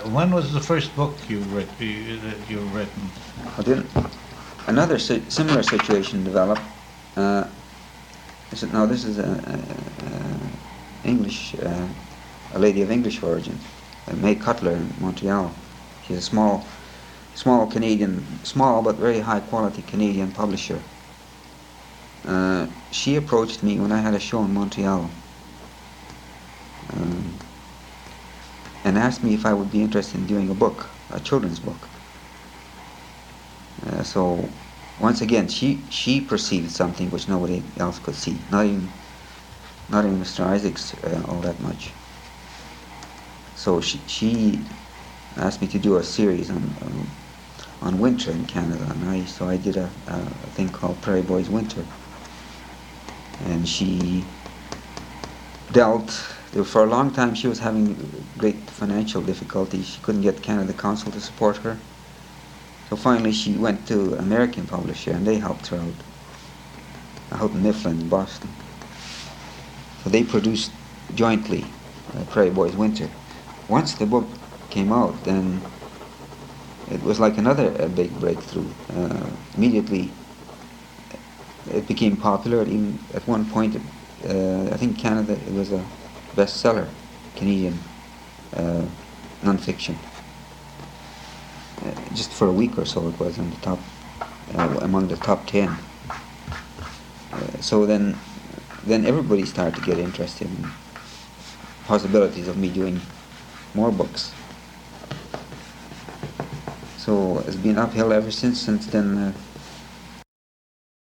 when was the first book you've written? Well, then another similar situation developed. Uh, now this is English, a lady of English origin, May Cutler in Montreal. She's a small Canadian, small but very high quality Canadian publisher. She approached me when I had a show in Montreal, um, and asked me if I would be interested in doing a book, a children's book. So once again, she perceived something which nobody else could see, not even Mr. Isaacs all that much. So she asked me to do a series on winter in Canada, and I did a thing called Prairie Boys Winter, and she dealt. For a long time, she was having great financial difficulties. She couldn't get Canada Council to support her. So finally, she went to an American publisher, and they helped her out in Mifflin, in Boston. So they produced jointly Prairie Boys Winter. Once the book came out, then it was like another big breakthrough. Immediately, it became popular. Even at one point, I think Canada, it was a bestseller, Canadian nonfiction. Just for a week or so, it was in the top, among the top 10. So then everybody started to get interested in possibilities of me doing more books. So it's been uphill ever since then.